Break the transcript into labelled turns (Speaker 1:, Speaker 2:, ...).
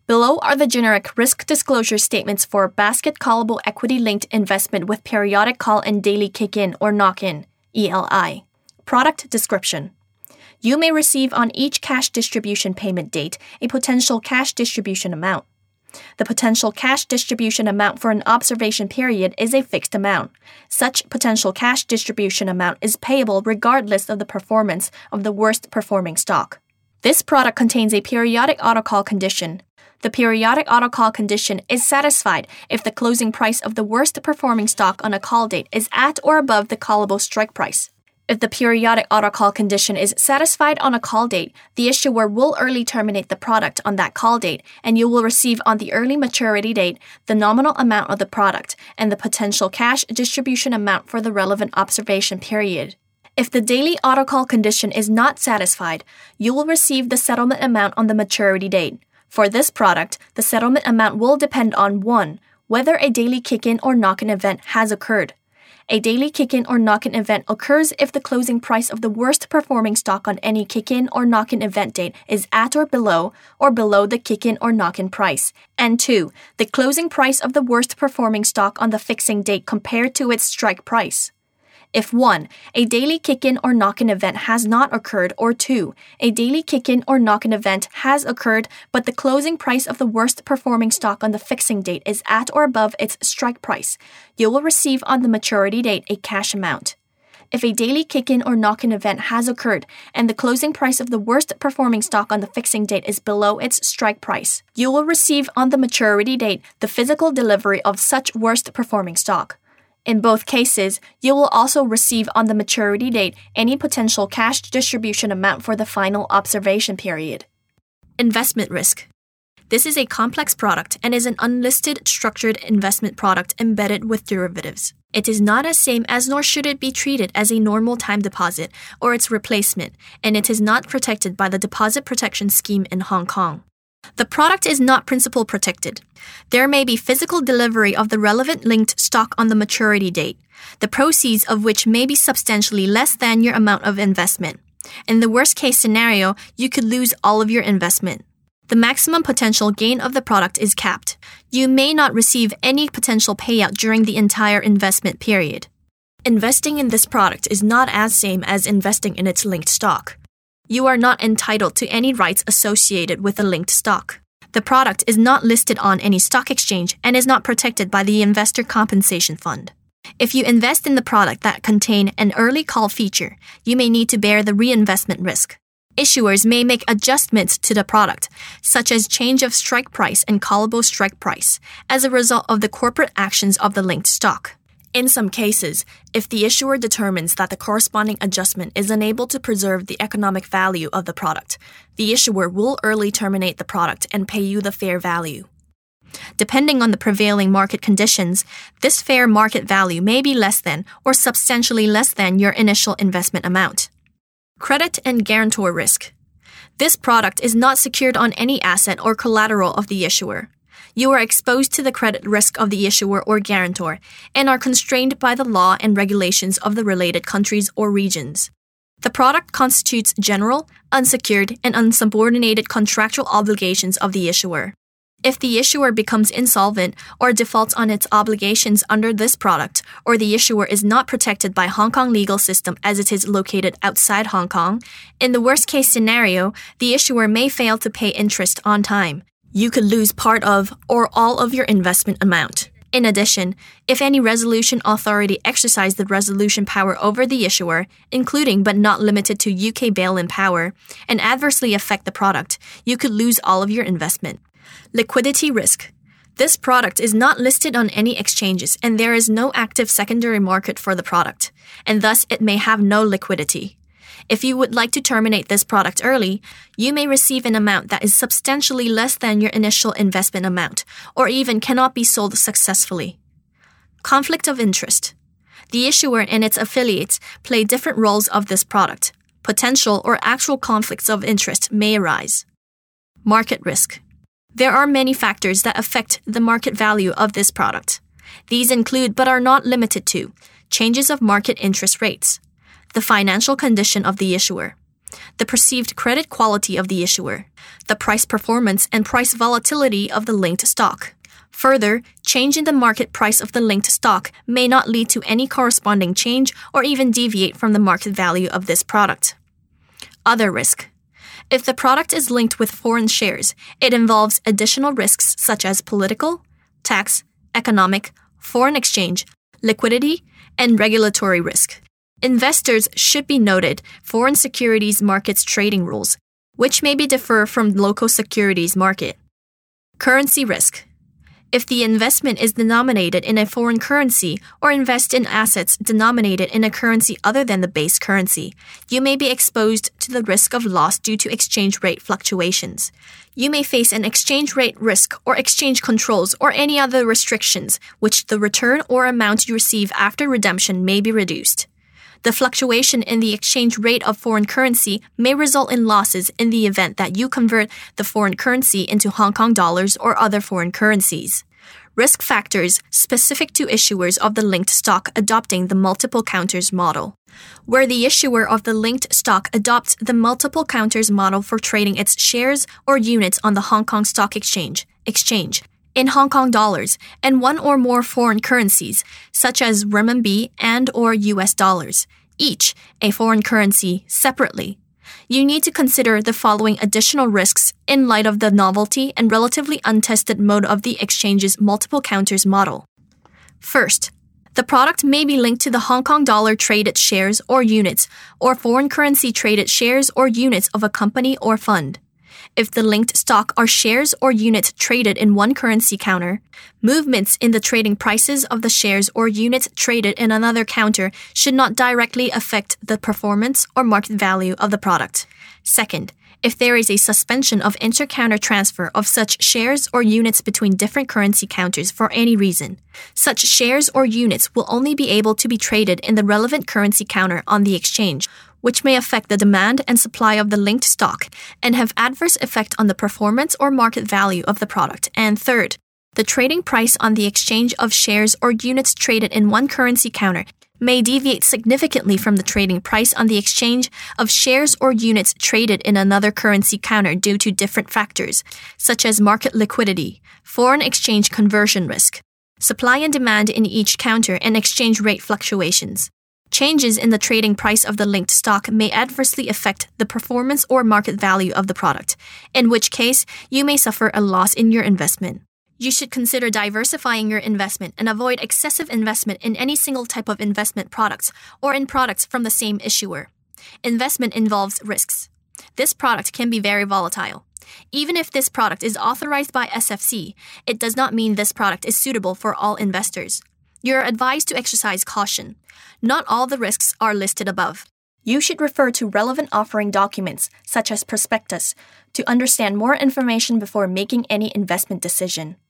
Speaker 1: Below are the generic risk disclosure statements for basket callable equity-linked investment with periodic call and daily kick-in or knock-in, ELI. Product description. You may receive on each cash distribution payment date a potential cash distribution amount. The potential cash distribution amount for an observation period is a fixed amount. Such potential cash distribution amount is payable regardless of the performance of the worst performing stock. This product contains a periodic autocall condition. The periodic autocall condition is satisfied if the closing price of the worst performing stock on a call date is at or above the callable strike price. If the periodic autocall condition is satisfied on a call date, the issuer will early terminate the product on that call date, and you will receive on the early maturity date the nominal amount of the product and the potential cash distribution amount for the relevant observation period. If the daily autocall condition is not satisfied, you will receive the settlement amount on the maturity date. For this product, the settlement amount will depend on 1. Whether a daily kick-in or knock-in event has occurred. A daily kick-in or knock-in event occurs if the closing price of the worst performing stock on any kick-in or knock-in event date is at or below the kick-in or knock-in price. And 2. The closing price of the worst performing stock on the fixing date compared to its strike price. If 1. A daily kick-in or knock-in event has not occurred, or 2. A daily kick-in or knock-in event has occurred, but the closing price of the worst performing stock on the fixing date is at or above its strike price, you will receive on the maturity date a cash amount. If a daily kick-in or knock-in event has occurred and the closing price of the worst performing stock on the fixing date is below its strike price, you will receive on the maturity date the physical delivery of such worst performing stock. In both cases, you will also receive on the maturity date any potential cash distribution amount for the final observation period. Investment risk. This is a complex product and is an unlisted structured investment product embedded with derivatives. It is not as same as nor should it be treated as a normal time deposit or its replacement, and it is not protected by the Deposit Protection Scheme in Hong Kong. The product is not principal protected. There may be physical delivery of the relevant linked stock on the maturity date, the proceeds of which may be substantially less than your amount of investment. In the worst case scenario, you could lose all of your investment. The maximum potential gain of the product is capped. You may not receive any potential payout during the entire investment period. Investing in this product is not as same as investing in its linked stock. You are not entitled to any rights associated with the linked stock. The product is not listed on any stock exchange and is not protected by the Investor Compensation Fund. If you invest in the product that contain an early call feature, you may need to bear the reinvestment risk. Issuers may make adjustments to the product, such as change of strike price and callable strike price, as a result of the corporate actions of the linked stock. In some cases, if the issuer determines that the corresponding adjustment is unable to preserve the economic value of the product, the issuer will early terminate the product and pay you the fair value. Depending on the prevailing market conditions, this fair market value may be less than or substantially less than your initial investment amount. Credit and guarantor risk. This product is not secured on any asset or collateral of the issuer. You are exposed to the credit risk of the issuer or guarantor and are constrained by the law and regulations of the related countries or regions. The product constitutes general, unsecured, and unsubordinated contractual obligations of the issuer. If the issuer becomes insolvent or defaults on its obligations under this product, or the issuer is not protected by Hong Kong legal system as it is located outside Hong Kong, in the worst-case scenario, the issuer may fail to pay interest on time. You could lose part of or all of your investment amount. In addition, if any resolution authority exercise the resolution power over the issuer, including but not limited to UK bail-in power, and adversely affect the product, you could lose all of your investment. Liquidity risk. This product is not listed on any exchanges and there is no active secondary market for the product, and thus it may have no liquidity. If you would like to terminate this product early, you may receive an amount that is substantially less than your initial investment amount, or even cannot be sold successfully. Conflict of interest. The issuer and its affiliates play different roles of this product. Potential or actual conflicts of interest may arise. Market risk. There are many factors that affect the market value of this product. These include, but are not limited to, changes of market interest rates, the financial condition of the issuer, the perceived credit quality of the issuer, the price performance and price volatility of the linked stock. Further, change in the market price of the linked stock may not lead to any corresponding change or even deviate from the market value of this product. Other risk. If the product is linked with foreign shares, it involves additional risks such as political, tax, economic, foreign exchange, liquidity, and regulatory risk. Investors should be noted foreign securities markets trading rules, which may be differ from local securities market. Currency risk. If the investment is denominated in a foreign currency or invest in assets denominated in a currency other than the base currency, you may be exposed to the risk of loss due to exchange rate fluctuations. You may face an exchange rate risk or exchange controls or any other restrictions, which the return or amount you receive after redemption may be reduced. The fluctuation in the exchange rate of foreign currency may result in losses in the event that you convert the foreign currency into Hong Kong dollars or other foreign currencies. Risk factors specific to issuers of the linked stock adopting the multiple counters model. Where the issuer of the linked stock adopts the multiple counters model for trading its shares or units on the Hong Kong Stock Exchange in Hong Kong dollars and one or more foreign currencies, such as renminbi and/or US dollars, each a foreign currency separately. You need to consider the following additional risks in light of the novelty and relatively untested mode of the exchange's multiple counters model. First, the product may be linked to the Hong Kong dollar traded shares or units or foreign currency traded shares or units of a company or fund. If the linked stock are shares or units traded in one currency counter, movements in the trading prices of the shares or units traded in another counter should not directly affect the performance or market value of the product. Second, if there is a suspension of inter-counter transfer of such shares or units between different currency counters for any reason, such shares or units will only be able to be traded in the relevant currency counter on the exchange, which may affect the demand and supply of the linked stock and have adverse effect on the performance or market value of the product. And third, the trading price on the exchange of shares or units traded in one currency counter may deviate significantly from the trading price on the exchange of shares or units traded in another currency counter due to different factors, such as market liquidity, foreign exchange conversion risk, supply and demand in each counter, and exchange rate fluctuations. Changes in the trading price of the linked stock may adversely affect the performance or market value of the product, in which case you may suffer a loss in your investment. You should consider diversifying your investment and avoid excessive investment in any single type of investment products or in products from the same issuer. Investment involves risks. This product can be very volatile. Even if this product is authorized by SFC, it does not mean this product is suitable for all investors. You are advised to exercise caution. Not all the risks are listed above. You should refer to relevant offering documents, such as prospectus, to understand more information before making any investment decision.